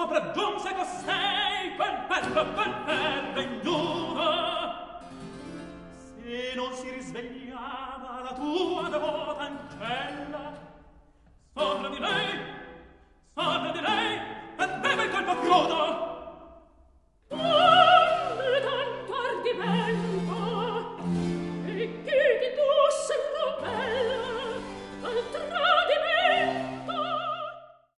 sopraggiunse costei quel petto quel pervegnuto. Se non si risvegliava la tua devota ancella, sopra di lei